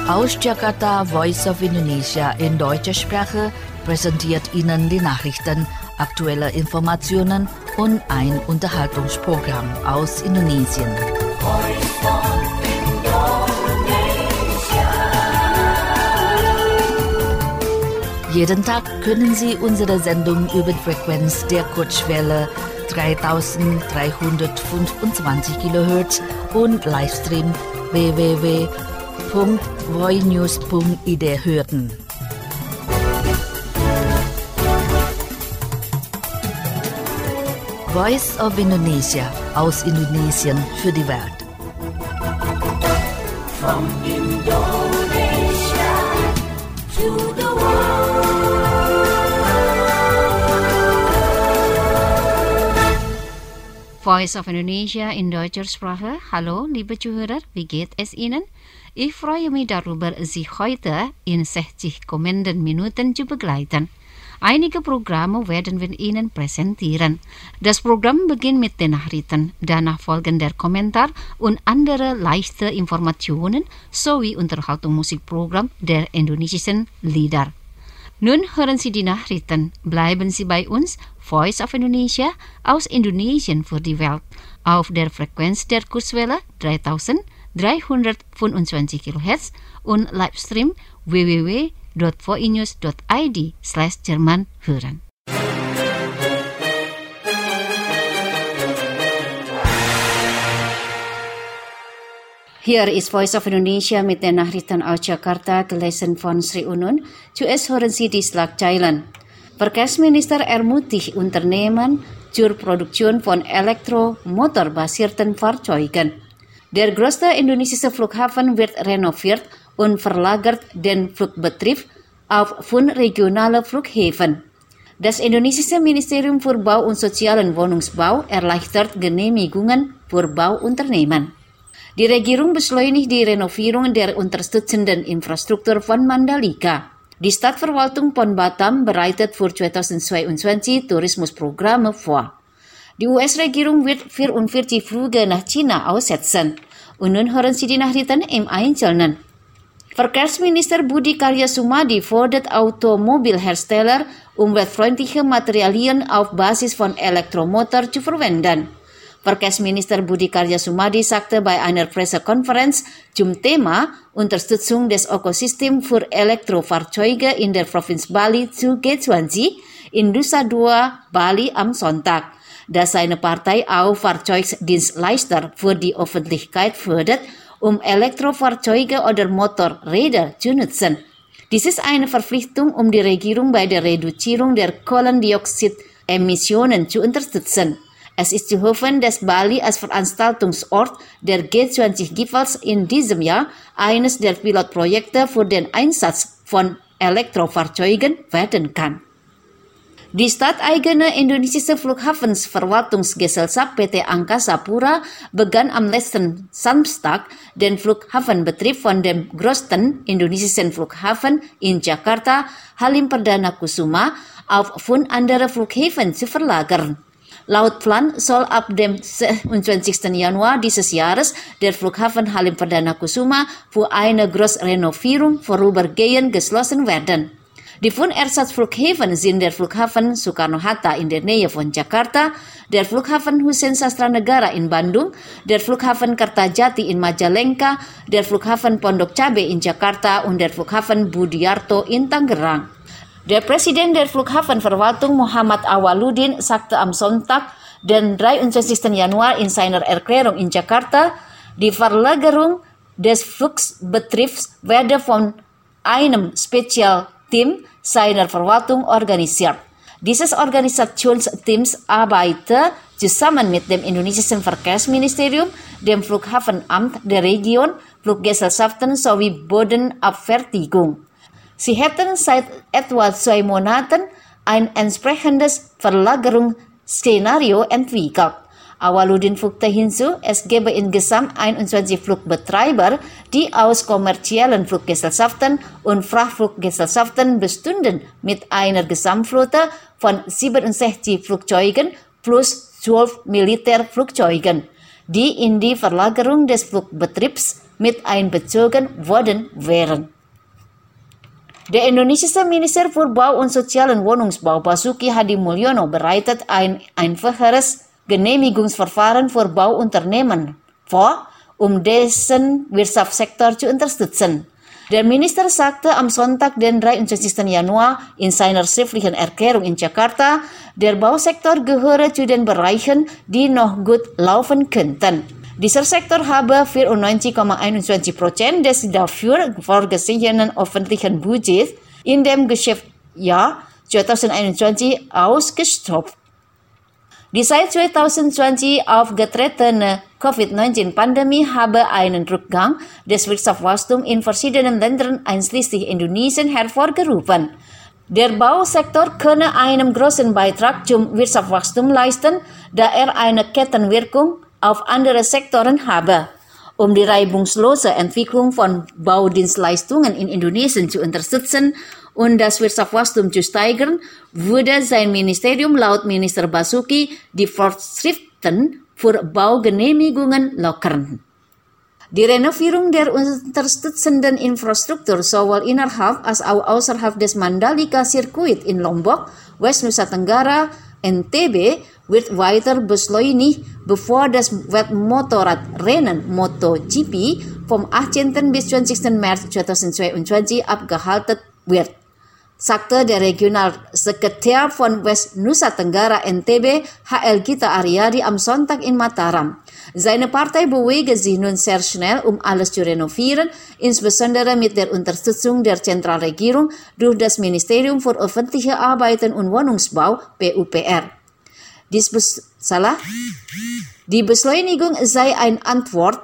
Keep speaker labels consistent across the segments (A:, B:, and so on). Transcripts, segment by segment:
A: Aus Jakarta, Voice of Indonesia in deutscher Sprache präsentiert Ihnen die Nachrichten, aktuelle Informationen und ein Unterhaltungsprogramm aus Indonesien. Jeden Tag können Sie unsere Sendung über die Frequenz der Kurzwelle 3325 kHz und Livestream www.voinews.id hören. Voice of Indonesia aus Indonesien für die Welt.
B: From Indonesia to the world.
C: Voice of Indonesia in deutscher Sprache. Hallo, liebe Zuhörer, wie geht es Ihnen? Ich freue mich darüber, Sie heute in 60 kommenden Minuten zu begleiten. Einige Programme werden wir Ihnen präsentieren. Das Programm beginnt mit den Nachrichten, danach folgen der Kommentar und andere leichte Informationen sowie Unterhaltungsmusikprogramm der indonesischen Lieder. Nun hören Sie die Nachrichten. Bleiben Sie bei uns, Voice of Indonesia aus Indonesien für die Welt, auf der Frequenz der Kurzwelle 3325 kHz und Livestream www.voinews.id/Jerman hören. Hier ist Voice of Indonesia mit den Nachrichten aus Jakarta, gelesen von Sri Unun. Zuerst hören Sie die Schlagzeilen. Verkehrsminister ermutigt Unternehmen zur Produktion von elektromotorbasierten Fahrzeugen. Der größte indonesische Flughafen wird renoviert und verlagert den Flugbetrieb auf 5 regionale Flughäfen. Das indonesische Ministerium für Bau und sozialen Wohnungsbau erleichtert Genehmigungen für Bauunternehmen. Die Regierung beschleunigt die Renovierung der unterstützenden Infrastruktur von Mandalika. Die Stadtverwaltung von Batam bereitet für 2022 Tourismusprogramme vor. Die US-Regierung wird 44 Flüge nach China aussetzen. Und nun hören Sie die Nachrichten im Einzelnen. Verkehrsminister Budi Karya Sumadi fordert Automobilhersteller, umweltfreundliche Materialien auf Basis von Elektromotor zu verwenden. Verkehrsminister Budi Karya Sumadi sagte bei einer Pressekonferenz zum Thema Unterstützung des Ökosystems für Elektrofahrzeuge in der Provinz Bali zu G20 in Nusa Dua, Bali am Sonntag, dass seine Partei auch Fahrzeugdienstleister für die Öffentlichkeit fördert, um Elektrofahrzeuge oder Motorräder zu nutzen. Dies ist eine Verpflichtung, um die Regierung bei der Reduzierung der Kohlendioxidemissionen zu unterstützen. Es ist zu hoffen, dass Bali als Veranstaltungsort der G20-Gipfels in diesem Jahr eines der Pilotprojekte für den Einsatz von Elektrofahrzeugen werden kann. Die stadteigene indonesische Flughafenverwaltungsgesellschaft PT Angkasa Pura begann am letzten Samstag den Flughafenbetrieb von dem größten indonesischen Flughafen in Jakarta, Halim Perdana Kusuma, auf 5 andere Flughäfen zu verlagern. Laut Plan soll ab dem 27. Januar dieses Jahres der Flughafen Halim Perdana Kusuma für eine Großrenovierung vorübergehend geschlossen werden. Die 5 Ersatzflughäfen sind der Flughafen Soekarno-Hatta in der Nähe von Jakarta, der Flughafen Hussein Sastranegara in Bandung, der Flughafen Kertajati in Majalengka, der Flughafen Pondok Cabe in Jakarta und der Flughafen Budiarto in Tangerang. Der Präsident der Flughafenverwaltung Muhammad Awaludin sagte am Sonntag, den 23. Januar in seiner Erklärung in Jakarta, die Verlagerung des Flugbetriebs werde von einem Spezialteam seiner Verwaltung organisiert. Dieses Organisationsteam arbeitet zusammen mit dem indonesischen Verkehrsministerium, dem Flughafenamt der Region, Fluggesellschaften sowie Bodenabfertigung. Sie hätten seit etwa 2 Monaten ein entsprechendes Verlagerungsszenario entwickelt. Awaludin fügte hinzu, es gebe insgesamt 21 Flugbetreiber, die aus kommerziellen Fluggesellschaften und Frachtfluggesellschaften bestünden, mit einer Gesamtflotte von 67 Flugzeugen plus 12 Militärflugzeugen, die in die Verlagerung des Flugbetriebs mit einbezogen worden wären. Der indonesische Minister für Bau und Sozialen Wohnungsbau Basuki Hadi Mulyono bereitet ein einfacheres Genehmigungsverfahren für Bauunternehmen vor, dessen Wirtschaftssektor zu unterstützen. Der Minister sagte am Sonntag, den 23. Januar, in seiner schriftlichen Erklärung in Jakarta, der Bausektor gehöre zu den Bereichen, die noch gut laufen könnten. Dieser Sektor habe 94,21% des dafür vorgesehenen öffentlichen Budgets in dem Geschäftsjahr 2021 ausgestopft. Die seit 2020 aufgetretene Covid-19-Pandemie habe einen Rückgang des Wirtschaftswachstums in verschiedenen Ländern einschließlich Indonesien hervorgerufen. Der Bausektor könne einen großen Beitrag zum Wirtschaftswachstum leisten, da er eine Kettenwirkung auf andere Sektoren habe. Um die reibungslose Entwicklung von Baudienstleistungen in Indonesien zu unterstützen und das Wirtschaftswachstum zu steigern, würde sein Ministerium laut Minister Basuki die Vorschriften für Baugenehmigungen lockern. Die Renovierung der unterstützenden Infrastruktur sowohl innerhalb als auch außerhalb des Mandalika-Sirkuit in Lombok, West Nusa Tenggara, NTB, wird weiter beschleunigt, bevor das Weltmotorradrennen MotoGP vom 18. bis 20. März 2022 abgehalten wird, sagte der Regionalsekretär von West Nusa Tenggara NTB, HL Gita Aryadi, am Sonntag in Mataram. Seine Partei bewege sich nun sehr schnell, alles zu renovieren, insbesondere mit der Unterstützung der Zentralregierung durch das Ministerium für öffentliche Arbeiten und Wohnungsbau (PUPR). Die Beschleunigung sei eine Antwort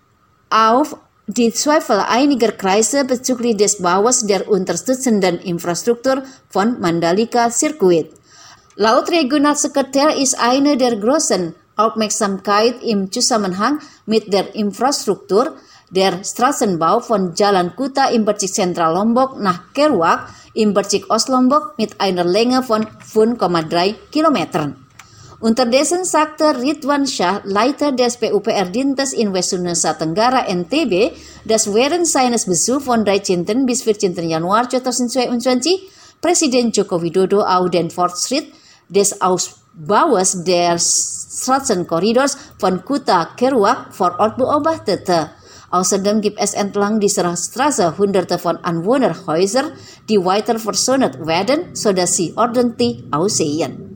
C: auf die Zweifel einiger Kreise bezüglich des Baus der unterstützenden Infrastruktur von Mandalika-Sirkuit. Laut Regionalsekretär ist eine der großen Aufmerksamkeit im Zusammenhang mit der Infrastruktur der Straßenbau von Jalan Kuta im Bezirk Zentral Lombok nach Kerouac im Bezirk Ost-Lombok mit einer Länge von 5,3 Kilometern. Unterdessen sagte Ridwan Shah, Leiter des PUPR-Dientes in West Nusa Tenggara NTB, dass während seines Besuchs von 13. bis 14. Januar 2022 Presiden Joko Widodo auch den Fortschritt des Ausbaus des Straßenkorridors von Kuta Kerouac vor Ort beobachtete. Außerdem gibt es entlang dieser Straße hunderte von Anwohnerhäusern, die weiter verschönert werden, sodass sie ordentlich aussehen.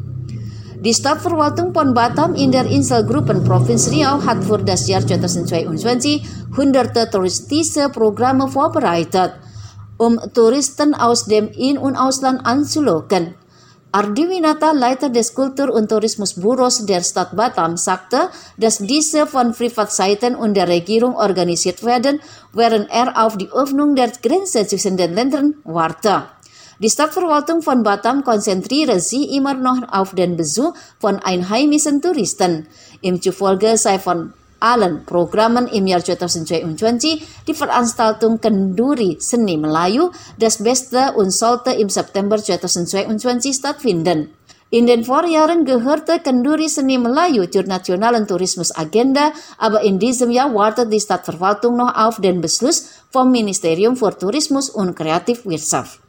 C: Die Stadtverwaltung von Batam in der Inselgruppenprovinz Riau hat für das Jahr 2022 hunderte touristische Programme vorbereitet, Touristen aus dem In- und Ausland anzulocken. Ardi Winata, Leiter des Kultur- und Tourismusbüros der Stadt Batam, sagte, dass diese von Privatseiten und der Regierung organisiert werden, während er auf die Öffnung der Grenze zwischen den Ländern warte. Die Stadtverwaltung von Batam konzentriere sich immer noch auf den Besuch von einheimischen Touristen. Ihm zufolge sei von allen Programmen im Jahr 2022 die Veranstaltung Kenduri Seni Melayu das Beste und sollte im September 2022 stattfinden. In den Vorjahren gehörte Kenduri Seni Melayu zur nationalen Tourismusagenda, aber in diesem Jahr wartet die Stadtverwaltung noch auf den Beschluss vom Ministerium für Tourismus und Kreativwirtschaft.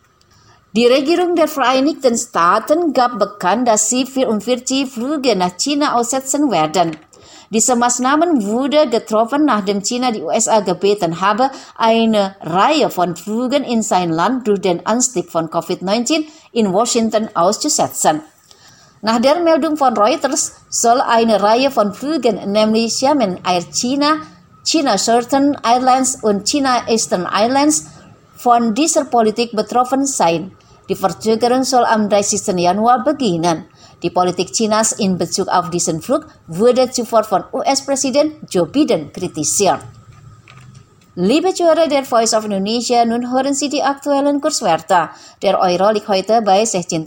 C: Die Regierung der Vereinigten Staaten gab bekannt, dass sie 44 Flüge nach China aussetzen werden. Diese Maßnahmen wurde getroffen, nachdem China die USA gebeten habe, eine Reihe von Flügen in sein Land durch den Anstieg von Covid-19 in Washington auszusetzen. Nach der Meldung von Reuters soll eine Reihe von Flügen, nämlich Xiamen Air China, China Southern Airlines und China Eastern Airlines, von dieser Politik betroffen sein. Die Verzögerung soll am 30. Januar beginnen. Die Politik Chinas in Bezug auf diesen Flug wurde zuvor von US-Präsident Joe Biden kritisiert. Liebe Zuhörer der Voice of Indonesia, nun hören Sie die aktuellen Kurswerte. Der Euro liegt heute bei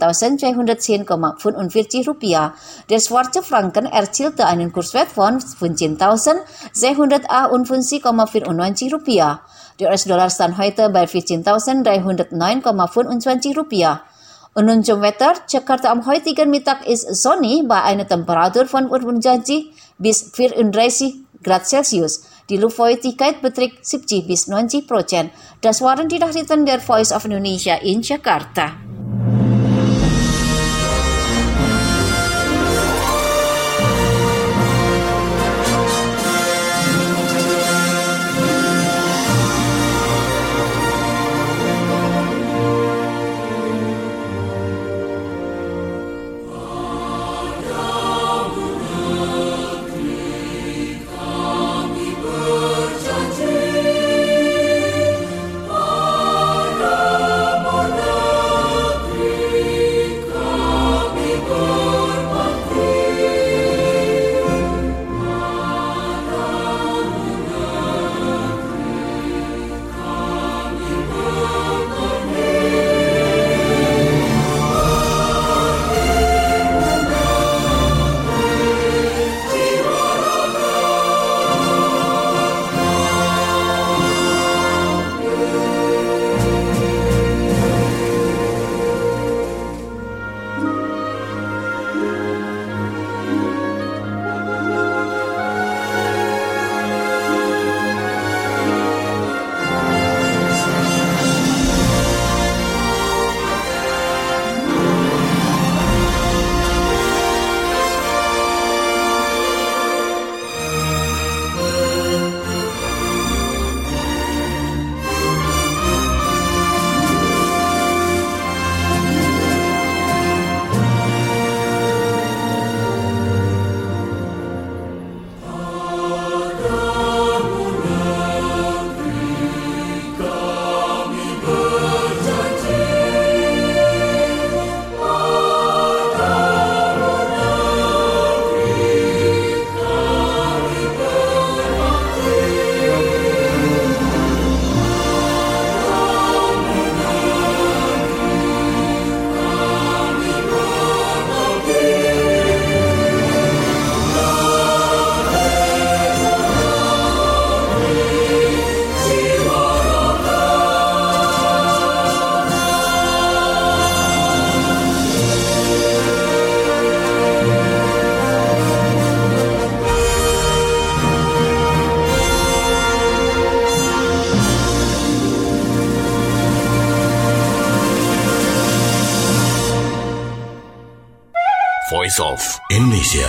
C: 16.210,45 Rupiah. Der schwarze Franken erzielte einen Kurswert von 15.651,94 Rupiah. Der US-Dollar stand heute bei 14.309,25 Rupiah. Und nun zum Wetter. Jakarta am heutigen Mittag ist sonnig bei einer Temperatur von 25 bis 34 Grad Celcius. Die Luftfeuchtigkeit beträgt 70 bis 90%. Das waren die Nachrichten der Voice of Indonesia in Jakarta.
D: Voice of Indonesia.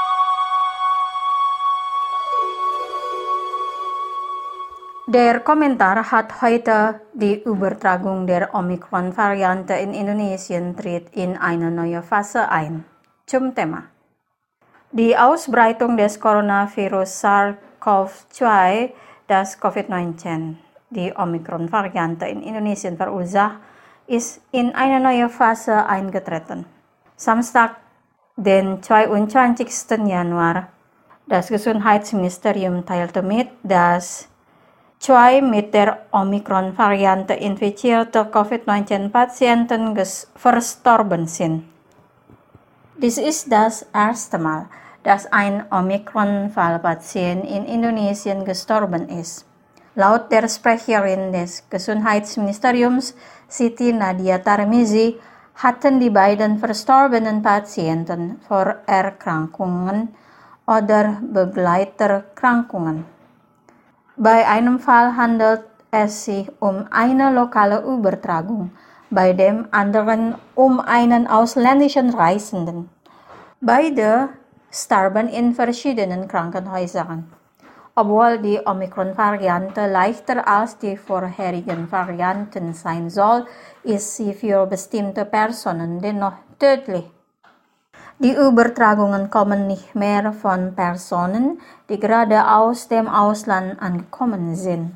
E: Der Kommentar hat heute die Übertragung der Omikron-Variante in Indonesien tritt in eine neue Phase ein. Zum Thema. Die Ausbreitung des Coronavirus SARS-CoV-2, das Covid-19, die Omikron-Variante in Indonesien verursacht, ist in eine neue Phase eingetreten. Samstag, den 22. Januar, das Gesundheitsministerium teilte mit, dass 2 mit der Omikron-Variante infizierte Covid-19-Patienten verstorben sind. Dies ist das erste Mal, dass ein Omikron-Fallpatient in Indonesien gestorben ist. Laut der Sprecherin des Gesundheitsministeriums, Siti Nadia Tarmizi, hatten die beiden verstorbenen Patienten Vorerkrankungen oder Begleiterkrankungen. Bei einem Fall handelt es sich um eine lokale Übertragung, bei dem anderen um einen ausländischen Reisenden. Beide starben in verschiedenen Krankenhäusern. Obwohl die Omikron-Variante leichter als die vorherigen Varianten sein soll, ist sie für bestimmte Personen dennoch tödlich. Die Übertragungen kommen nicht mehr von Personen, die gerade aus dem Ausland angekommen sind.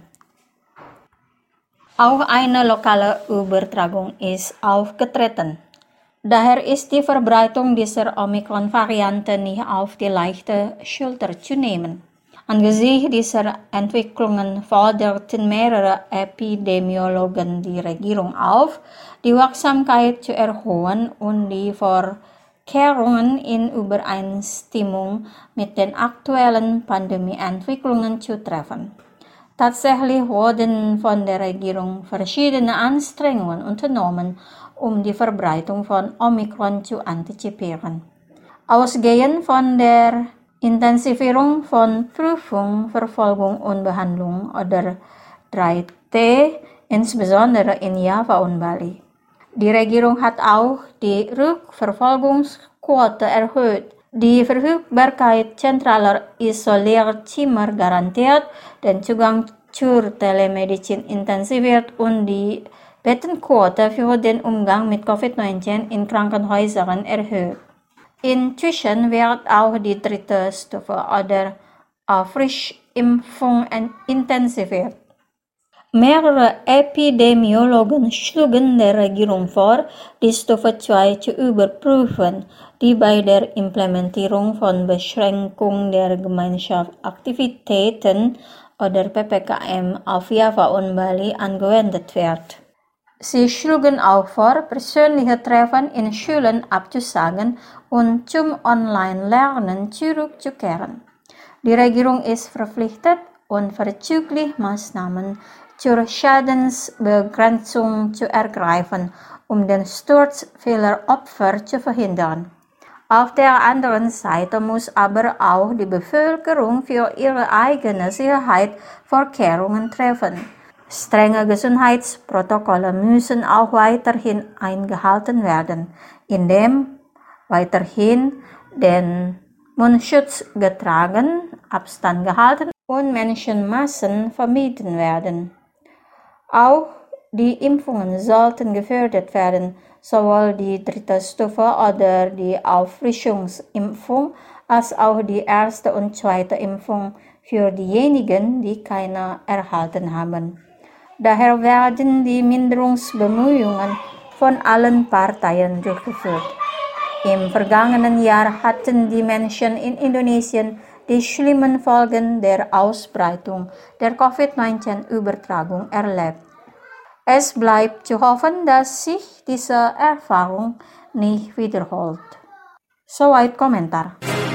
E: Auch eine lokale Übertragung ist aufgetreten. Daher ist die Verbreitung dieser Omikron-Variante nicht auf die leichte Schulter zu nehmen. Angesichts dieser Entwicklungen forderten mehrere Epidemiologen die Regierung auf, die Wachsamkeit zu erhöhen und die Vorkehrungen in Übereinstimmung mit den aktuellen Pandemieentwicklungen zu treffen. Tatsächlich wurden von der Regierung verschiedene Anstrengungen unternommen, um die Verbreitung von Omikron zu antizipieren. Ausgehend von der Intensivierung von Prüfung, Verfolgung und Behandlung oder 3T, insbesondere in Java und Bali. Die Regierung hat auch die Rückverfolgungsquote erhöht, die Verfügbarkeit zentraler Isolierzimmer garantiert, den Zugang zur Telemedizin intensiviert und die Bettenquote für den Umgang mit Covid-19 in Krankenhäusern erhöht. Inzwischen wird auch die dritte Stufe oder Frischimpfung intensiviert. Mehrere Epidemiologen schlugen der Regierung vor, die Stufe 2 zu überprüfen, die bei der Implementierung von Beschränkung der Gemeinschaftsaktivitäten oder PPKM auf Java und Bali angewendet wird. Sie schlugen auch vor, persönliche Treffen in Schulen abzusagen und zum Online-Lernen zurückzukehren. Die Regierung ist verpflichtet, unverzüglich Maßnahmen zur Schadensbegrenzung zu ergreifen, um den Sturz vieler Opfer zu verhindern. Auf der anderen Seite muss aber auch die Bevölkerung für ihre eigene Sicherheit Vorkehrungen treffen. Strenge Gesundheitsprotokolle müssen auch weiterhin eingehalten werden, indem weiterhin den Mundschutz getragen, Abstand gehalten und Menschenmassen vermieden werden. Auch die Impfungen sollten gefördert werden, sowohl die dritte Stufe oder die Auffrischungsimpfung als auch die erste und zweite Impfung für diejenigen, die keine erhalten haben. Daher werden die Minderungsbemühungen von allen Parteien durchgeführt. Im vergangenen Jahr hatten die Menschen in Indonesien die schlimmen Folgen der Ausbreitung der Covid-19-Übertragung erlebt. Es bleibt zu hoffen, dass sich diese Erfahrung nicht wiederholt. Soweit Kommentar.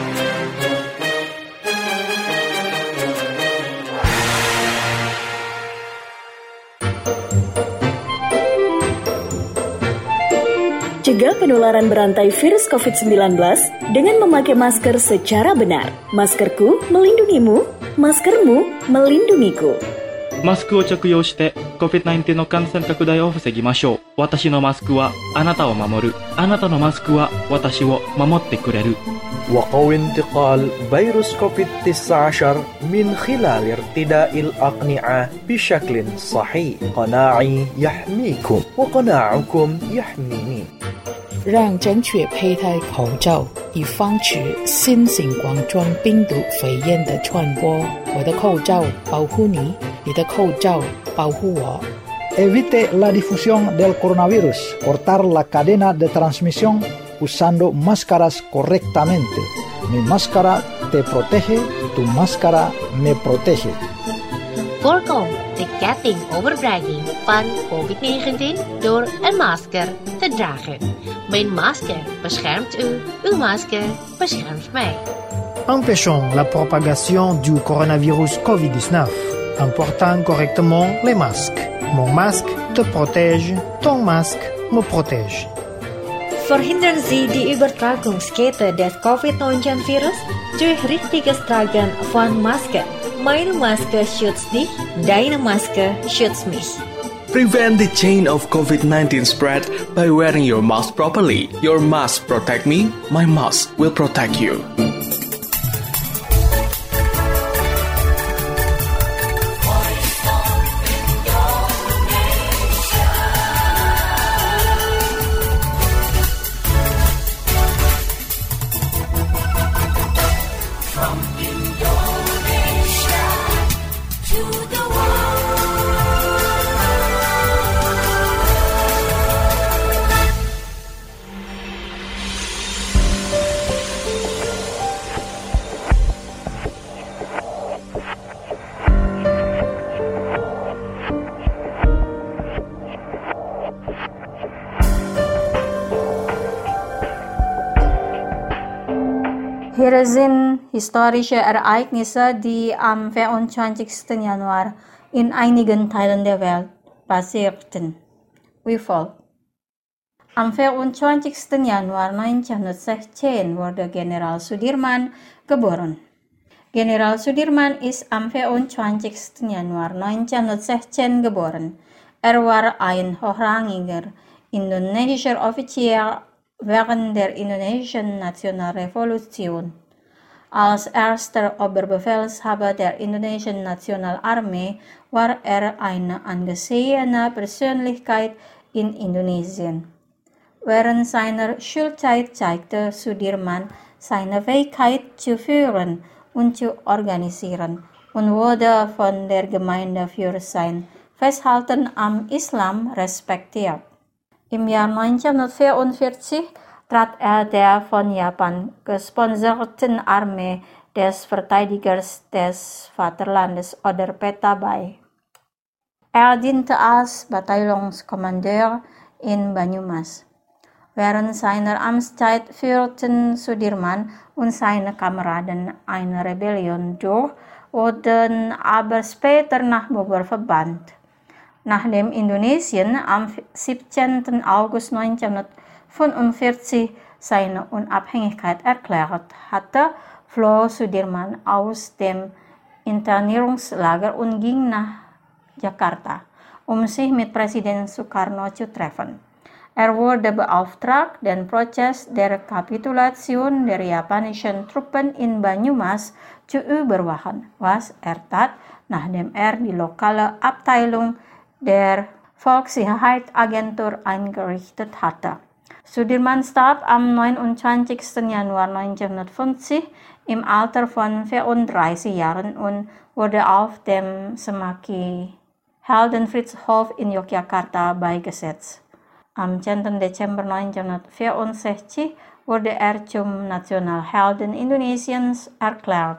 F: Cegah penularan berantai virus COVID-19 dengan memakai masker secara benar. Maskerku melindungimu, maskermu melindungiku.
G: マスクを着用して COVID-19 の感染拡大を防ぎましょう。私のマスクはあなたを守る。あなたのマスクは私を守ってくれる。
H: وقوي انتقال فيروس كوفيد-19 من خلال ارتداء الأقنعة بشكل صحيح. قناعي يحميكم وقناعكم يحميني.
I: 让正确佩戴口罩，以防止新型冠状病毒肺炎的传播。我的口罩保护你，你的口罩保护我。
J: Evite la difusión del coronavirus. Cortar la cadena de transmisión usando máscaras correctamente. Mi máscara te protege, tu máscara me protege.
K: Voorkom de ketting overbrenging van COVID-19 door een masker te dragen. Mijn masker beschermt u, uw masker beschermt mij.
L: Empêchons la propagation du coronavirus COVID-19 en portant correctement les masques. Mon masque te protège, ton masque me protège.
M: Verhindern Sie die Übertragungskette des Covid-19-Virus durch richtiges Tragen von Masken. Meine Maske schützt dich, deine Maske schützt mich.
N: Prevent the chain of COVID-19 spread by wearing your mask properly. Your mask protect me, my mask will protect you.
E: Hier sind historische Ereignisse, die am 24. Januar in einigen Teilen der Welt passierten. Wie folgt. Am 24. Januar 1916 wurde General Sudirman geboren. General Sudirman ist am 24. Januar 1916 geboren. War ein hochrangiger indonesischer Offizier während der indonesischen Nationalrevolution. Als erster Oberbefehlshaber der indonesischen Nationalarmee war eine angesehene Persönlichkeit in Indonesien. Während seiner Schulzeit zeigte Sudirman seine Fähigkeit zu führen und zu organisieren und wurde von der Gemeinde für sein Festhalten am Islam respektiert. Im Jahr 1944 trat er der von Japan gesponserten Armee des Verteidigers des Vaterlandes oder PETA bei. Er diente als Bataillonskommandeur in Banyumas. Während seiner Amtszeit führten Sudirman und seine Kameraden eine Rebellion durch, wurden aber später nach Bogor verbannt. Nachdem Indonesien am 17. August 1945 seine Unabhängigkeit erklärt hatte, floh Sudirman aus dem Internierungslager und ging nach Jakarta, um sich mit Präsident Sukarno zu treffen. Er wurde beauftragt, den Prozess der Kapitulation der japanischen Truppen in Banyumas zu überwachen, was er tat, nachdem er die lokale Abteilung der Volkssicherheitsagentur eingerichtet hatte. Sudirman starb am 29. Januar 1950 im Alter von 34 Jahren und wurde auf dem Semaki Heldenfriedhof in Yogyakarta beigesetzt. Am 10. Dezember 1964 wurde er zum Nationalhelden Indonesiens erklärt.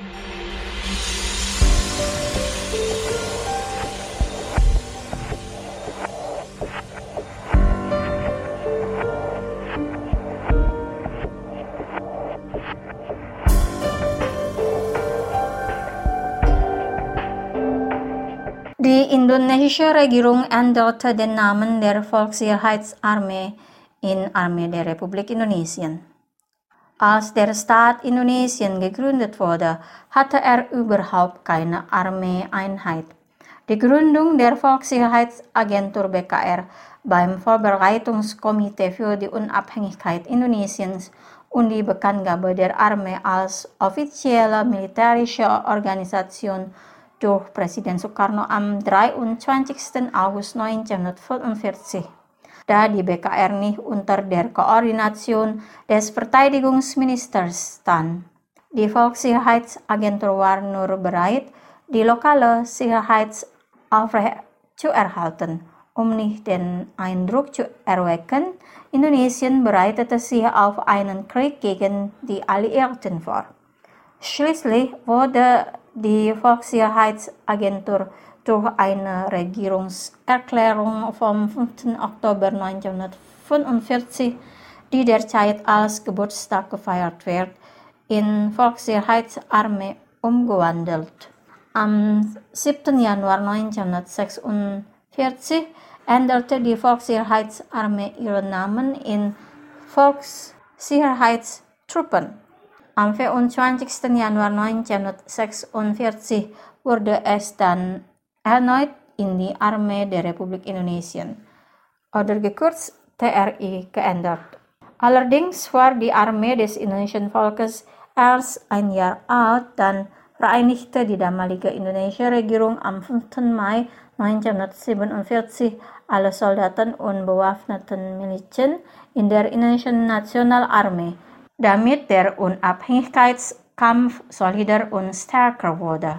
E: Die indonesische Regierung änderte den Namen der Volkssicherheitsarmee in Armee der Republik Indonesien. Als der Staat Indonesien gegründet wurde, hatte er überhaupt keine Armeeeinheit. Die Gründung der Volkssicherheitsagentur BKR beim Vorbereitungskomitee für die Unabhängigkeit Indonesiens und die Bekanntgabe der Armee als offizielle militärische Organisation durch Präsident Sukarno am 23. August 1945, da die BKR nicht unter der Koordination des Verteidigungsministers stand. Die Volkssicherheitsagentur war nur bereit, die lokale Sicherheit aufrechtzuerhalten, um nicht den Eindruck zu erwecken, Indonesien bereitete sich auf einen Krieg gegen die Alliierten vor. Schließlich wurde die Volkssicherheitsagentur durch eine Regierungserklärung vom 5. Oktober 1945, die derzeit als Geburtstag gefeiert wird, in Volkssicherheitsarmee umgewandelt. Am 7. Januar 1946 änderte die Volkssicherheitsarmee ihren Namen in Volkssicherheitstruppen. Am 24. Januar 1946 wurde es dann erneut in die Armee der Republik Indonesien, oder gekürzt TRI, geändert. Allerdings war die Armee des indonesischen Volkes erst ein Jahr alt, dann vereinigte die damalige indonesische Regierung am 5. Mai 1947 alle Soldaten und bewaffneten Milizen in der indonesischen Nationalarmee, damit der Unabhängigkeitskampf solider und stärker wurde.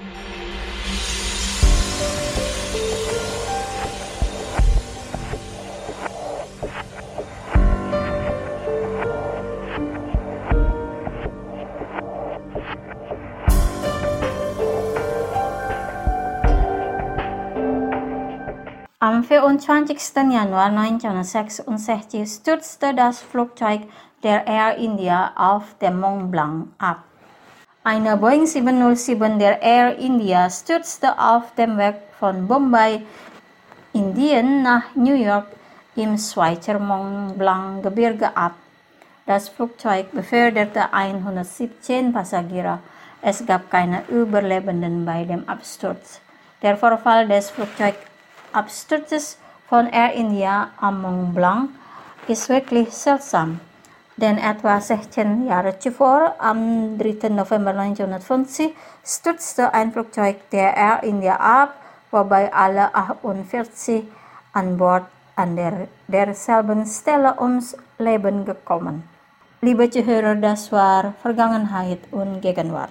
E: Am 24. Januar 1966 stürzte das Flugzeug der Air India auf dem Mont Blanc ab. Eine Boeing 707 der Air India stürzte auf dem Weg von Bombay, Indien nach New York im Schweizer Mont Blanc Gebirge ab. Das Flugzeug beförderte 117 Passagiere. Es gab keine Überlebenden bei dem Absturz. Der Vorfall des Flugzeugabsturzes von Air India am Mont Blanc ist wirklich seltsam. Denn etwa 16 Jahre zuvor, am 3. November 1950, stürzte ein Flugzeug der Air India ab, wobei alle 48 an Bord an derselben Stelle ums Leben gekommen. Liebe Zuhörer, das war Vergangenheit und Gegenwart.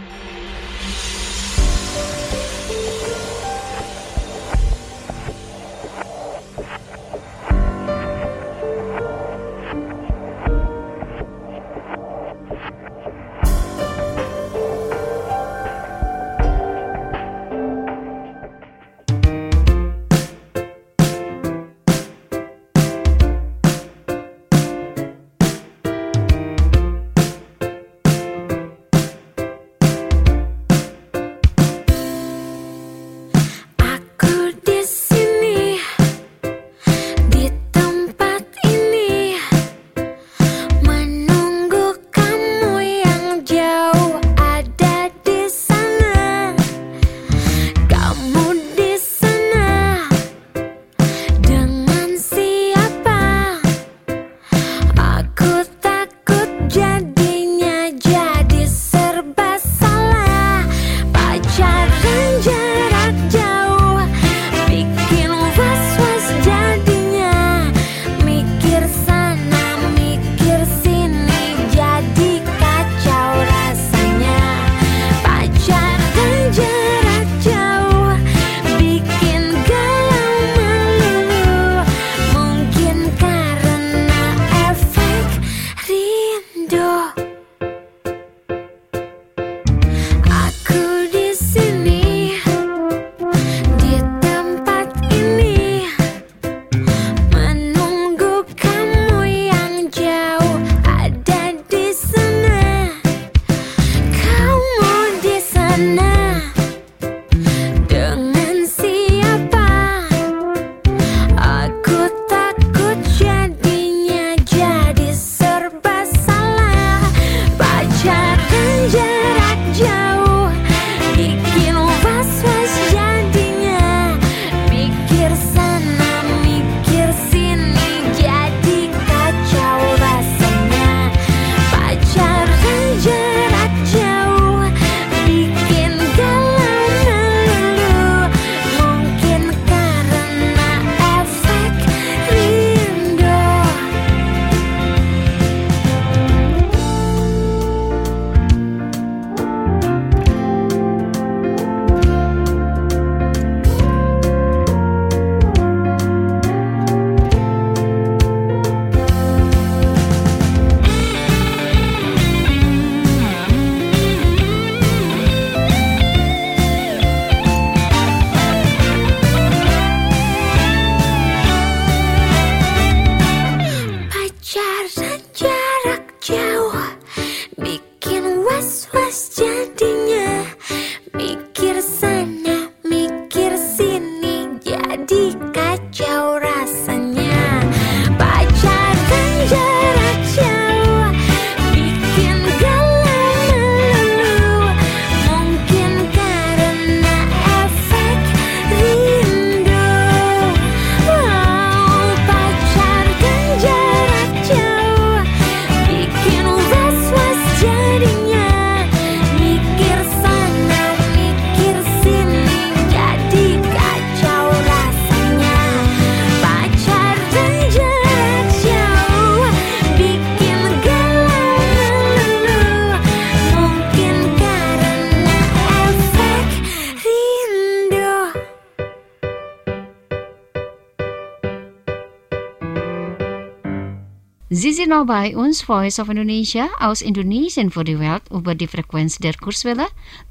C: Sie sind noch bei uns, Voice of Indonesia, aus Indonesien für die Welt über die Frequenz der Kurzwelle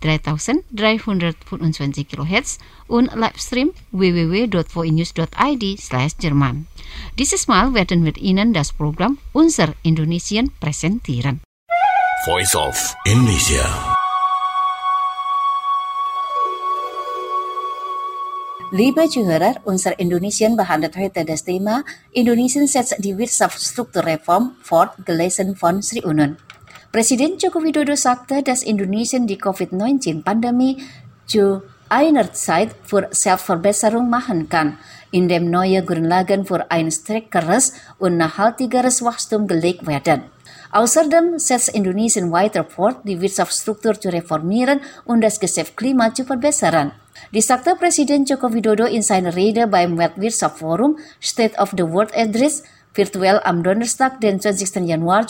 C: 3325 kHz und Livestream www.voinews.id/Jerman. Dieses Mal werden wir Ihnen das Programm Unser Indonesien präsentieren.
D: Voice of Indonesia.
C: Liebe Zuhörer, unser Indonesian behandelt heute das Thema Indonesien setzt die Wirtschaftsstrukturreform fort, gelesen von Sri Unun. Präsident Joko Widodo sagte, dass Indonesien die Covid-19-Pandemie zu einer Zeit für Selbstverbesserung machen kann, indem neue Grundlagen für ein stärkeres und nachhaltigeres Wachstum gelegt werden. Außerdem setzt Indonesien weiter fort, die Wirtschaftsstruktur zu reformieren und das Geschäftsklima zu verbessern. Dies sagte Präsident Joko Widodo in seiner Rede beim Weltwirtschaftsforum State of the World Address virtuell am Donnerstag, den 20. Januar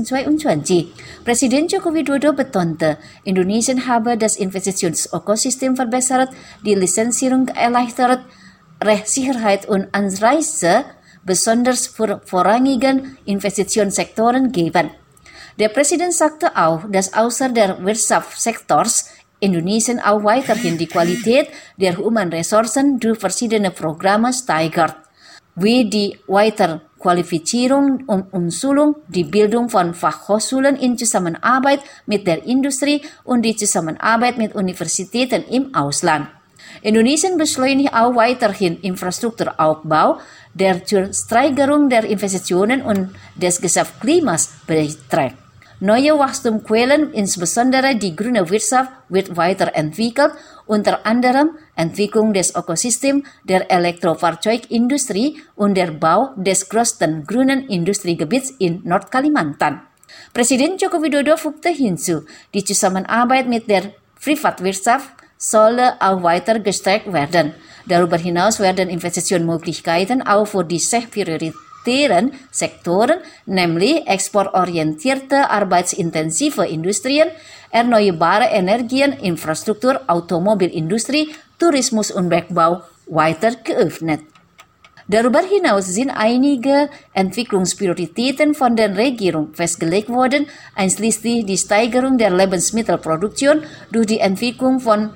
C: 2022. Präsident Joko Widodo betonte, Indonesien habe das Investitionsökosystem verbessert, die Lizenzierung erleichtert, Rechtssicherheit und Anreize besonders für vorrangigen Investitionssektoren geben. Der Präsident sagte auch, dass außer der Wirtschaftssektors Indonesien auch weiterhin die Qualität der Humanressourcen durch verschiedene Programme steigert, wie die Weiterqualifizierung und Umschulung, die Bildung von Fachhochschulen in Zusammenarbeit mit der Industrie und die Zusammenarbeit mit Universitäten im Ausland. Indonesien beschleunigt auch weiterhin Infrastrukturaufbau, der zur Steigerung der Investitionen und des Geschäftsklimas beiträgt. Neue Wachstumsquellen, insbesondere die grüne Wirtschaft, wird weiterentwickelt, unter anderem Entwicklung des Ökosystems der Elektrofahrzeugindustrie und der Bau des größten grünen Industriegebiets in Nordkalimantan. Präsident Joko Widodo fügte hinzu, die Zusammenarbeit mit der Privatwirtschaft solle auch weiter gestärkt werden. Darüber hinaus werden Investitionsmöglichkeiten auch für die prioritären Sektoren, nämlich exportorientierte, arbeitsintensive Industrien, erneuerbare Energien, Infrastruktur, Automobilindustrie, Tourismus und Bergbau weiter geöffnet. Darüber hinaus sind einige Entwicklungsprioritäten von der Regierung festgelegt worden, einschließlich die Steigerung der Lebensmittelproduktion durch die Entwicklung von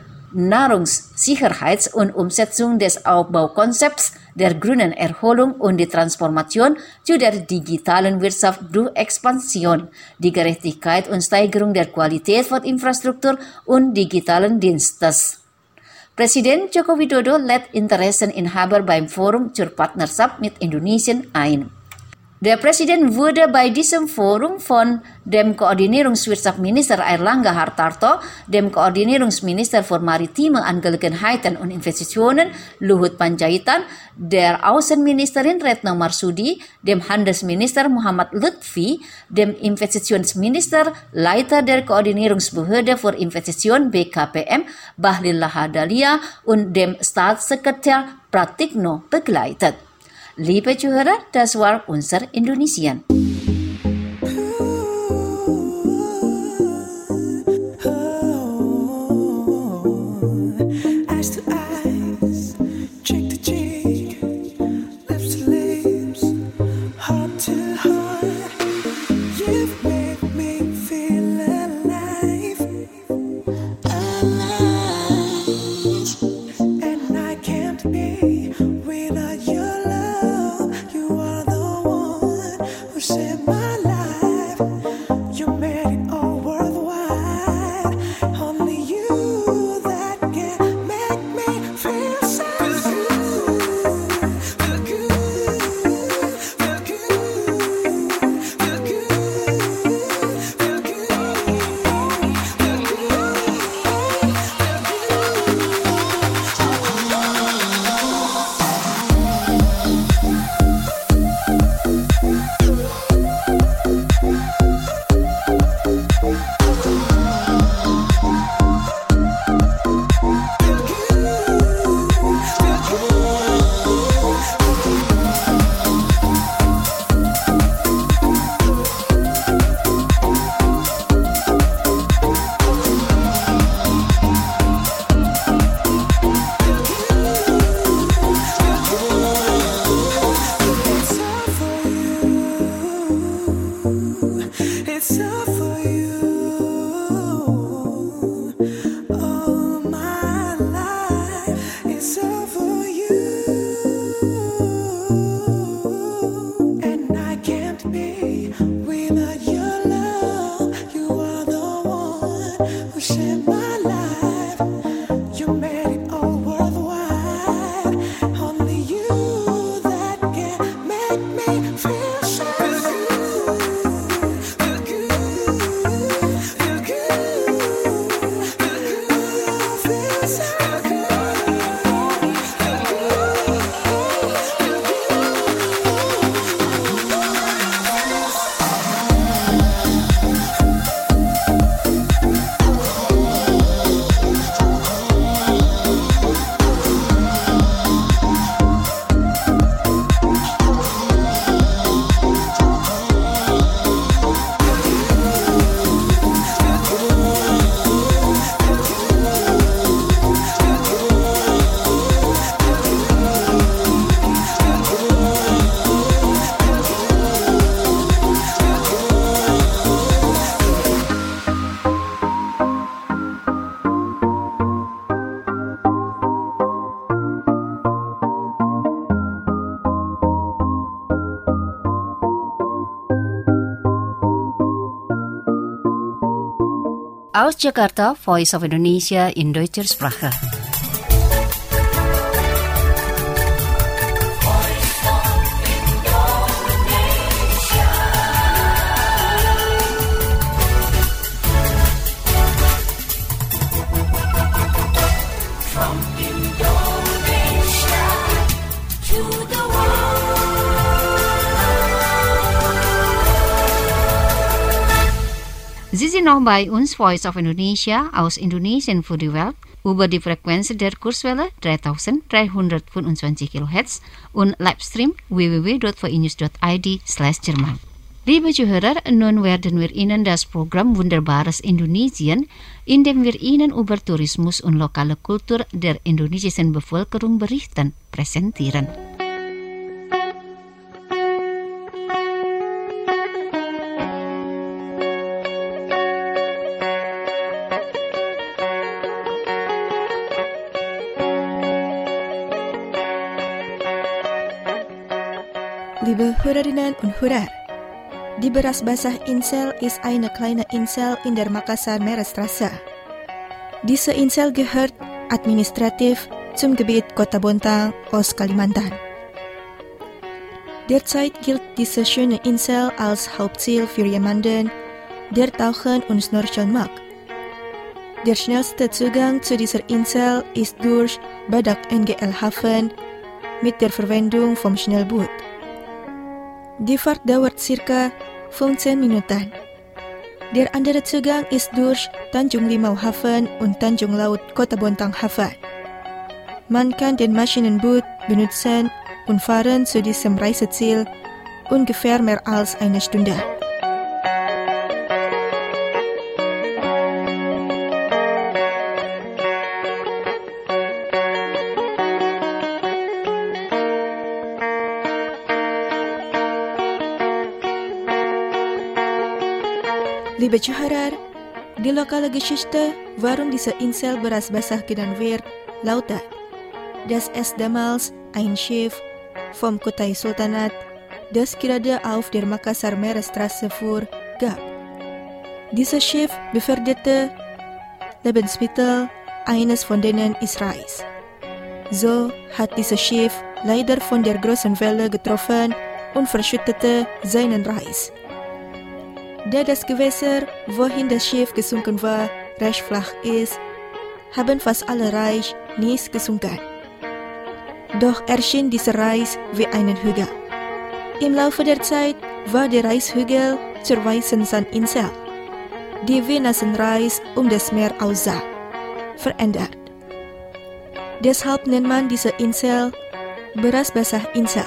C: Nahrungssicherheits- und Umsetzung des Aufbaukonzepts der grünen Erholung und die Transformation zu der digitalen Wirtschaft durch Expansion, die Gerechtigkeit und Steigerung der Qualität von Infrastruktur und digitalen Dienstes. Präsident Joko Widodo lädt Interesseninhaber beim Forum zur Partnerschaft mit Indonesien ein. Der Präsident wurde bei diesem Forum von dem Koordinierungswirtschaftsminister Airlangga Hartarto, dem Koordinierungsminister für maritime Angelegenheiten und Investitionen Luhut Panjaitan, der Außenministerin Retno Marsudi, dem Handelsminister Muhammad Lutfi, dem Investitionsminister, Leiter der Koordinierungsbehörde für Investitionen BKPM Bahlil Lahadalia und dem Staatssekretär Pratikno begleitet. Liebe Zuhörer, das war unser Indonesian. Aus Jakarta, Voice of Indonesia in deutscher Sprache. Sie sind noch bei uns, Voice of Indonesia, aus Indonesien für die Welt, über die Frequenz der Kurzwelle 3325 kHz und Livestream www.voinews.id/Jerman. Liebe Zuhörer, nun werden wir Ihnen das Programm Wunderbares Indonesien, in dem wir Ihnen über Tourismus und lokale Kultur der indonesischen Bevölkerung berichten, präsentieren.
O: Liebe Hörerinnen und Hörer, die Beras Basah Insel ist eine kleine Insel in der Makassar-Meerstraße. Diese Insel gehört administrativ zum Gebiet Kota Bontang, Ostkalimantan. Derzeit gilt diese schöne Insel als Hauptziel für jemanden, der tauchen und snorcheln mag. Der schnellste Zugang zu dieser Insel ist durch Badak NGL Hafen mit der Verwendung vom Schnellboot. Die Fahrt dauert ca. 15 Minuten. Der andere Zugang ist durch Tanjung Limau Hafen und Tanjung Laut Kota Bontang Hafen. Man kann den Maschinenboot benutzen und fahren zu diesem Reiseziel ungefähr mehr als eine Stunde. Liebe Zuhörer, die lokale Geschichte, warum diese Insel Beras Basah genannt wird, lautet, dass es damals ein Schiff vom Kutai Sultanat, das gerade auf der Makassar-Meerstraße fuhr, gab. Dieses Schiff beförderte Lebensmittel, eines von denen ist Reis. So hat dieses Schiff leider von der großen Welle getroffen und verschüttete seinen Reis. Da das Gewässer, wohin das Schiff gesunken war, recht flach ist, haben fast alle Reis nicht gesunken. Doch erschien dieser Reis wie einen Hügel. Im Laufe der Zeit war der Reishügel zur weißen Sandinsel, die wie nassen Reis das Meer aussah, verändert. Deshalb nennt man diese Insel Beras Basah Insel.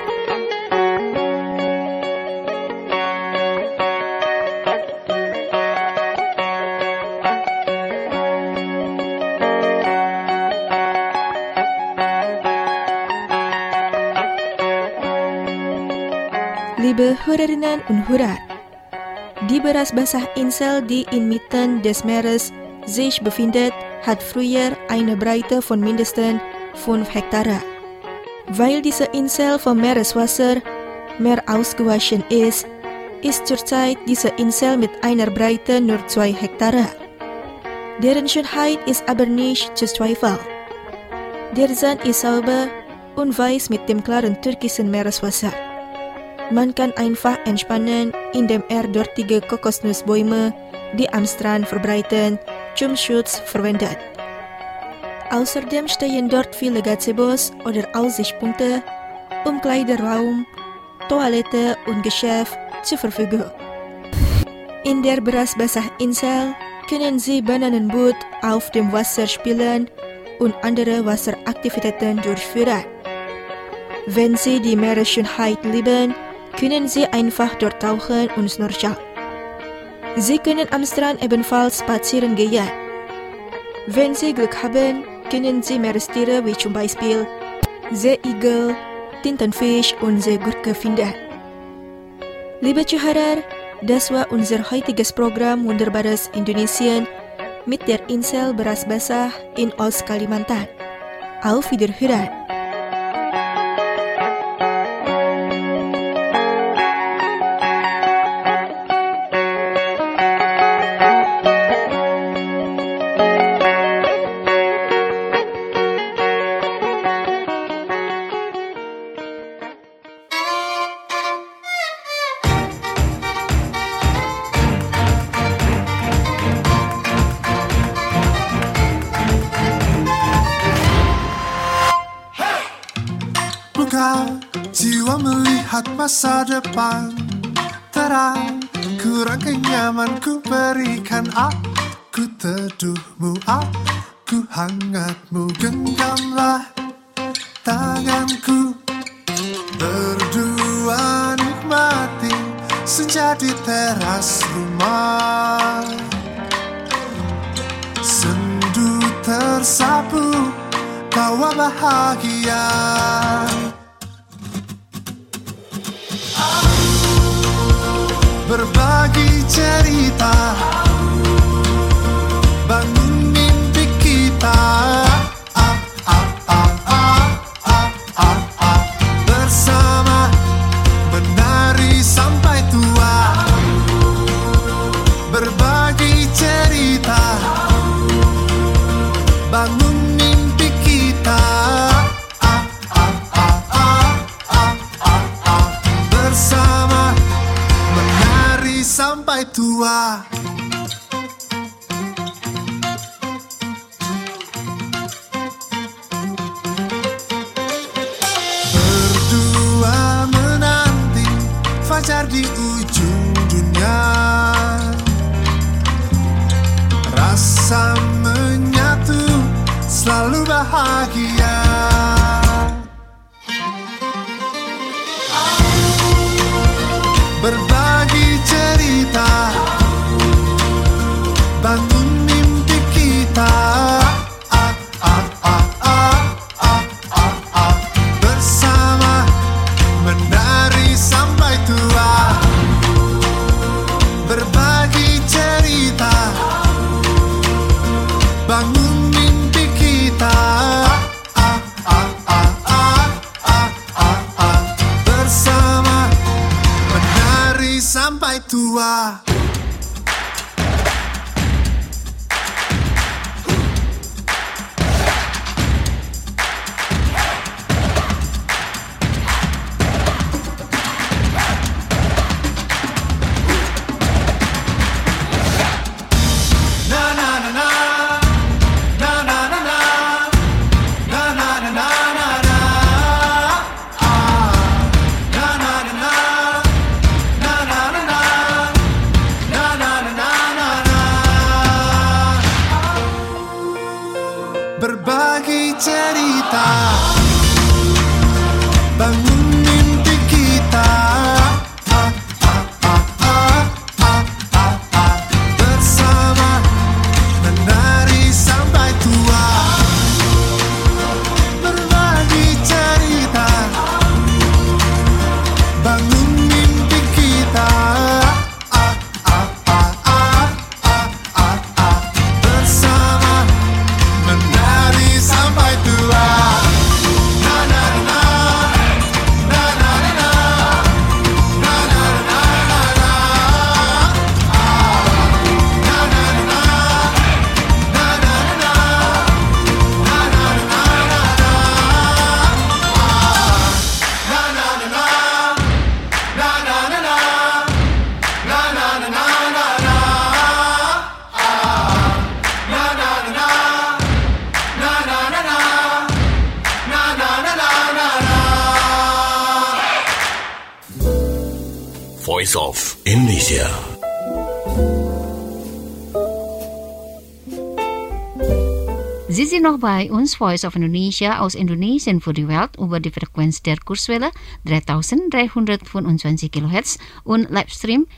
O: Liebe Hörerinnen und Hörer, die Beras Basah Insel, die inmitten des Meeres sich befindet, hat früher eine Breite von mindestens 5 Hektare. Weil diese Insel vom Meereswasser mehr ausgewaschen ist zurzeit diese Insel mit einer Breite nur 2 Hektare. Deren Schönheit ist aber nicht zu zweifeln. Der Sand ist sauber und weiß mit dem klaren türkischen Meereswasser. Man kann einfach entspannen, indem dortige Kokosnussbäume, die am Strand verbreiten, zum Schutz verwendet. Außerdem stehen dort viele Gazebos oder Aussichtspunkte, Kleiderraum, Toilette und Geschäft zur Verfügung. In der Beras Basah Insel können Sie Bananenboot auf dem Wasser spielen und andere Wasseraktivitäten durchführen. Wenn Sie die Meeresschönheit lieben, können Sie einfach dort tauchen und snorcheln. Sie können am Strand ebenfalls spazieren gehen. Wenn Sie Glück haben, können Sie Meerestiere wie zum Beispiel Seeigel, Tintenfisch und Seegurke finden. Liebe Zuhörer, das war unser heutiges Programm Wunderbares Indonesien mit der Insel Beras Basah in Ostkalimantan. Auf Wiederhören!
P: terbuka, jiwa melihat masa depan terang. Ku rangkai nyaman, ku berikan aku teduhmu, aku hangatmu. Genggamlah tanganku, berdua nikmati senja di teras rumah. Sendu tersapu, tawa bahagia. Berbagi cerita, bangun mimpi kita. Bersama menari sampai tua. Berbagi cerita, bangun mimpi kita. Bersama menari sampai tua. Berdua menanti fajar di ujung dunia. Rasa menyatu, selalu bahagia. Berbagi cerita, bangun mimpi kita. Bersama menari sampai tua. Berbagi cerita, bangun mimpi kita. Bersama menari sampai tua. Berbagi cerita, bangun mimpi kita. Bersama menari sampai tua. Berbagi cerita, bangun mimpi kita. Bersama menari sampai tua. Na na na, na na na, na na na na na. Na na na, na na na, na na na na na. Na na na, na na na, na na na na na.
D: Voice of Indonesia.
C: Sie sind noch bei uns, Voice of Indonesia aus Indonesien für die Welt über die Frequenz der Kurzwelle 3325 kHz und Livestream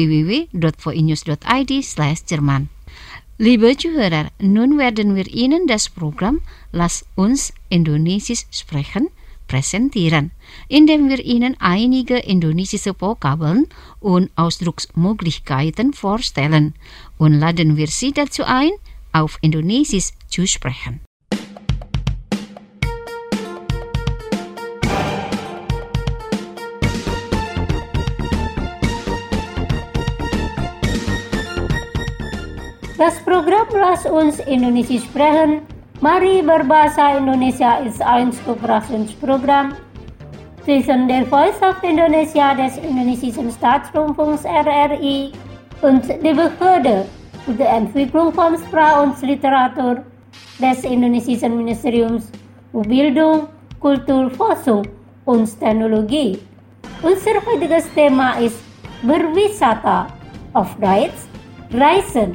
C: www.voinews.id/Jerman. Liebe Zuhörer, nun werden wir Ihnen das Programm Lass uns Indonesisch sprechen präsentieren, indem wir Ihnen einige indonesische Vokabeln und Ausdrucksmöglichkeiten vorstellen und laden wir Sie dazu ein, auf Indonesisch zu sprechen.
Q: Das Programm Lass uns Indonesisch sprechen. Mari berbahasa Indonesia ist ein Kooperationsprogramm zwischen der Voice of Indonesia des Indonesischen Staatsrundfunks RRI und der Behörde für die Entwicklung von Sprache und Literatur des Indonesischen Ministeriums für Bildung, Kultur, Forschung uns Technologie. Unser heutiges Thema ist berwisata, auf Deutsch Reisen.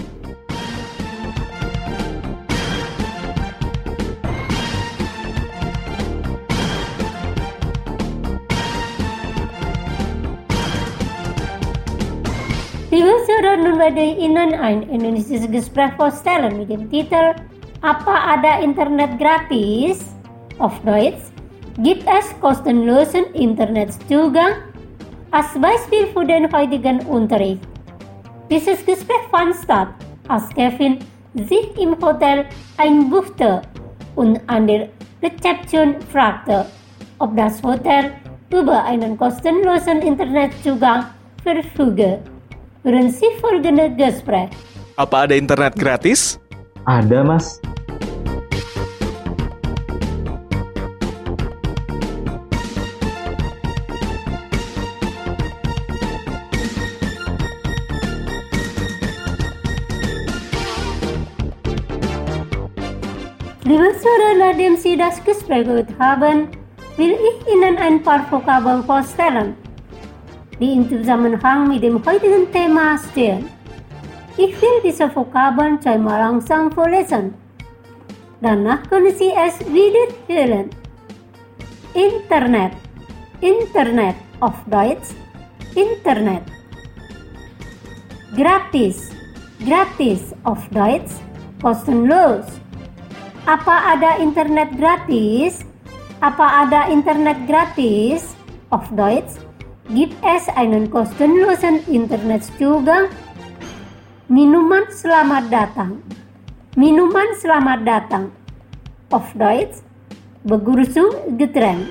Q: Wir sollen nun bei Ihnen ein indonesisches Gespräch vorstellen mit dem Titel Apa ada Internet gratis? Auf Deutsch, gibt es kostenlosen Internetzugang? Als Beispiel für den heutigen Unterricht. Dieses Gespräch fand statt, als Kevin sich im Hotel einbuchte und an der Rezeption fragte, ob das Hotel über einen kostenlosen Internetzugang verfüge. Hören Sie folgende Gespräch.
N: Apa ada internet gratis?
R: Ada, Mas.
Q: Liebe Zuhörer, nachdem Sie das Gespräch gehört haben, will ich Ihnen ein paar Vokabeln vorstellen, die im Zusammenhang mit dem heutigen Thema stehen. Ich will diese Vokabeln zweimal langsam vorlesen. Danach können Sie es wiederholen. Internet, Internet, auf Deutsch Internet. Gratis, gratis, auf Deutsch kostenlos. Apa ada Internet gratis? Apa ada Internet gratis? Auf Deutsch, gibt es einen kostenlosen Internetzugang? Minuman selamat datang. Minuman selamat datang. Auf Deutsch, Begrüßung Getränk.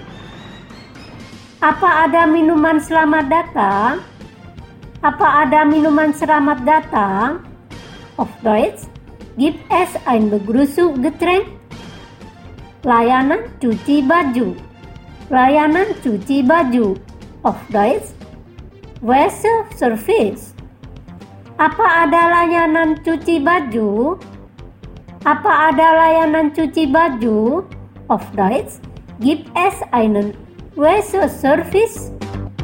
Q: Apa ada minuman selamat datang? Apa ada minuman selamat datang? Auf Deutsch, gibt es ein Begrüßungsgetränk? Layanan cuci baju. Layanan cuci baju. Auf Deutsch, Wäscheservice. Apa ada layanan cuci baju? Apa ada layanan cuci baju? Auf Deutsch, gibt es einen Wäscheservice?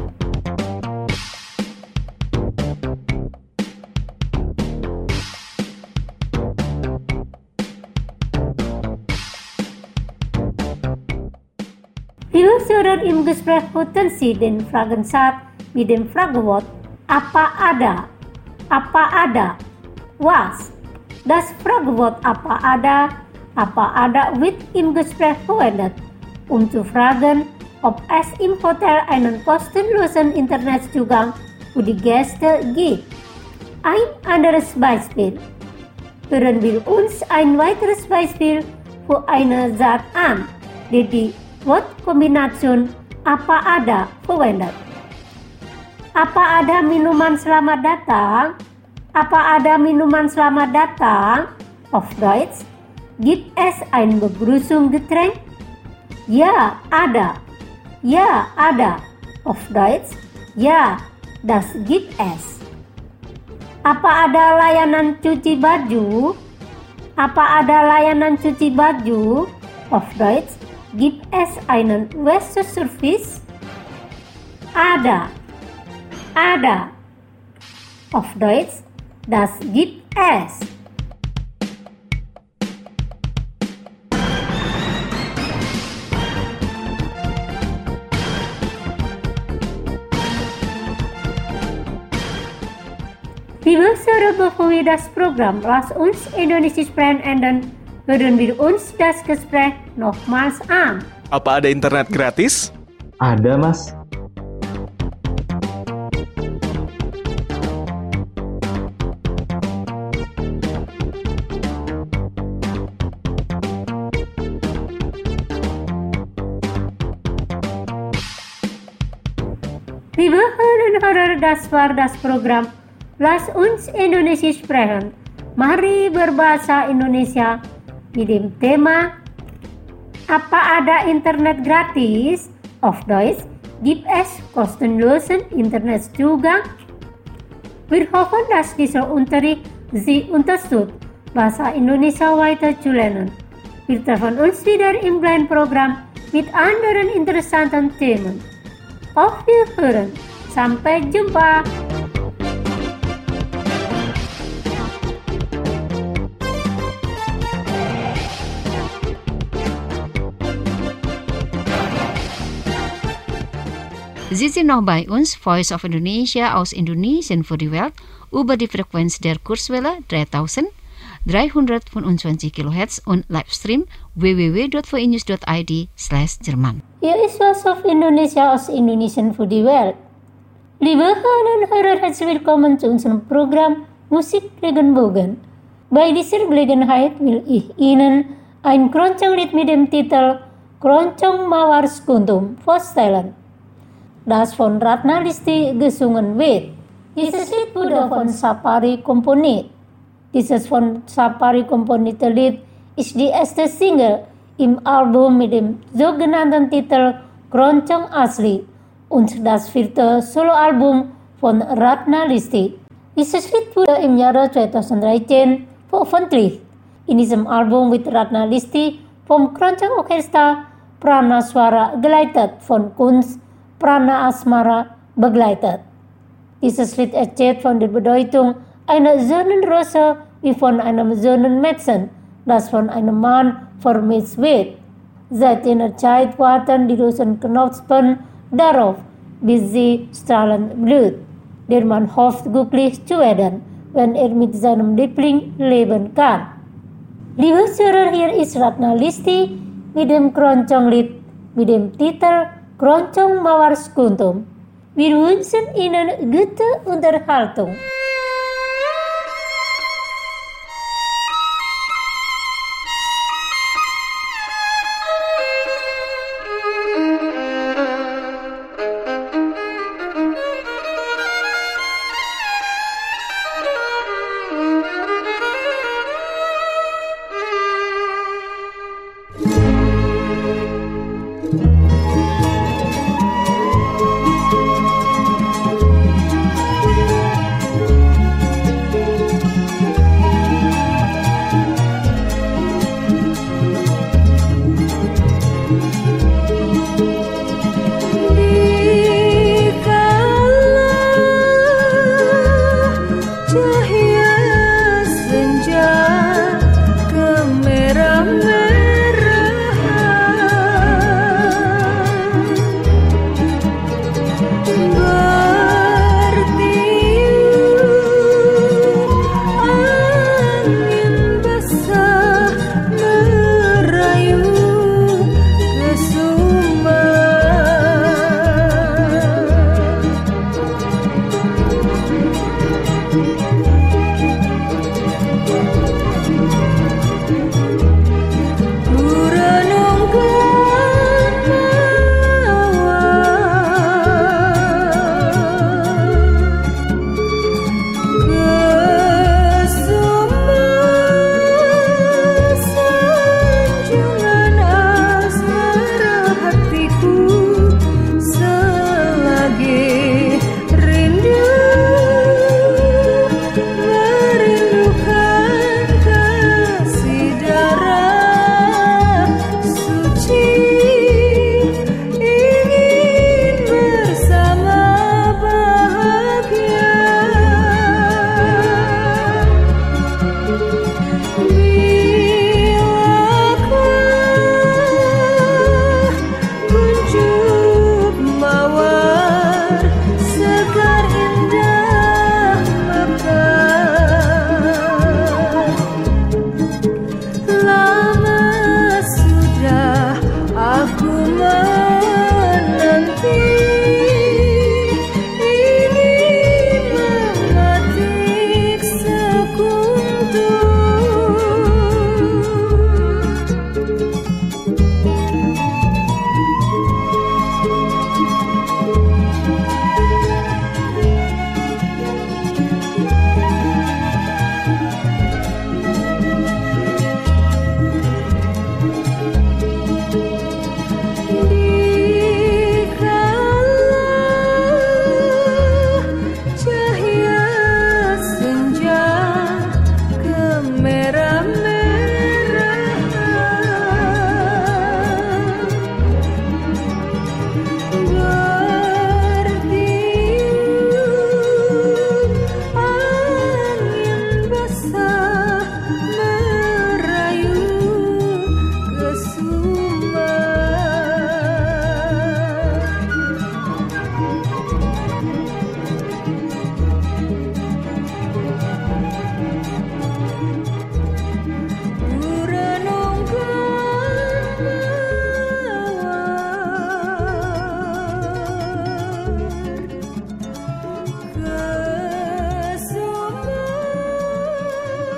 Q: Liebe Zuhörer, im Gespräch hörten Sie den Fragensatz mit dem Fragewort apa ada? Apa ada? Was? Das Fragewort apa ada wird im Gespräch verwendet, zu fragen, ob es im Hotel einen kostenlosen Internetzugang für die Gäste gibt. Ein anderes Beispiel. Hören wir uns ein weiteres Beispiel für einen Satz an, der die Wortkombination apa ada verwendet. Apa ada minuman selamat datang? Apa ada minuman selamat datang? Auf Deutsch, gibt es ein Begrüßungsgetränk? Ja, ada. Ja, ada. Auf Deutsch, ja, das gibt es. Apa ada layanan cuci baju? Apa ada layanan cuci baju? Auf Deutsch, gibt es einen Wäscheservice? Ada. Ada. Auf Deutsch, das gibt es. Liebe Zuhörer, bevor wir das Programm Lass uns Indonesisch sprechen enden, hören wir uns das Gespräch nochmals an.
N: Apa ada internet gratis?
R: Ada, Mas.
Q: Liebe Hörerinnen, das war das Programm Lass uns Indonesisch sprechen. Mari berbahasa Indonesia mit dem Thema Apa ada Internet gratis? Auf Deutsch, gibt es kostenlosen Internetzugang? Wir hoffen, dass dieser Unterricht Sie unterstützt, Bahasa Indonesia weiter zu lernen. Wir treffen uns wieder im kleinen Programm mit anderen interessanten Themen. Auf Wiederhören. Sampai jumpa.
C: Sie sind noch bei uns, Voice of Indonesia aus Indonesien für die Welt, über die Frequenz der Kurzwelle 3325 kHz und Livestream www.voinews.id/Jerman.
Q: Hier ist Voice of Indonesia aus Indonesien für die Welt. Liebe Hörerinnen und Hörer, herzlich willkommen zu unserem Programm Musik Regenbogen. Bei dieser Gelegenheit will ich Ihnen ein Keroncong-Lied mit dem Titel Keroncong Mawar Skuntum vorstellen, das von Ratna Listi gesungen wird. Dieses Lied wurde von Sapari komponiert. Dieses von Sapari komponierte Lied ist die erste Single im Album mit dem sogenannten Titel Keroncong Asli und das vierte Soloalbum von Ratna Listi. Dieses Lied wurde im Jahre 2013 veröffentlicht. In diesem Album wird Ratna Listi vom Keroncong Orchester Prana Swara geleitet, von Kunst Prana Asmara begleitet. Dieses Lied erzählt von der Bedeutung einer Sonnenrose wie von einem Sonnenmädchen, das von einem Mann vermisst wird. Seit jener Zeit warten die Rosenknospen darauf, bis sie strahlend blüht. Der Mann hofft glücklich zu werden, wenn mit seinem Liebling leben kann. Liebe Hörer, hier ist Ratna Listi mit dem Keroncong-Lied mit dem Titel Keroncong Mawar Skuntum. Wir wünschen Ihnen gute Unterhaltung.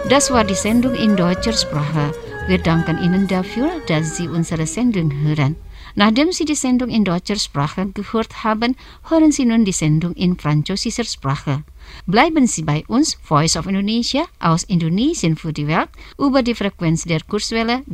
C: Das war die Sendung in deutscher Sprache. Wir danken Ihnen dafür, dass Sie unsere Sendung hören. Nachdem Sie die Sendung in deutscher Sprache gehört haben, hören Sie nun die Sendung in französischer Sprache. Bleiben Sie bei uns, Voice of Indonesia, aus Indonesien für die Welt, über die Frequenz der Kurzwelle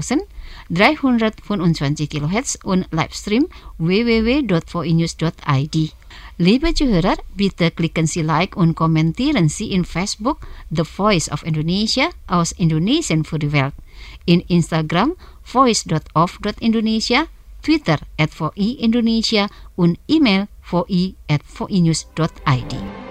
C: 3325 kHz und Livestream www.voinews.id. Liebe Zuhörer, bitte klicken Sie Like und kommentieren Sie in Facebook The Voice of Indonesia aus Indonesien für die Welt, in Instagram voice.of.indonesia, Twitter @VOI Indonesia und E-Mail voi@voinews.id.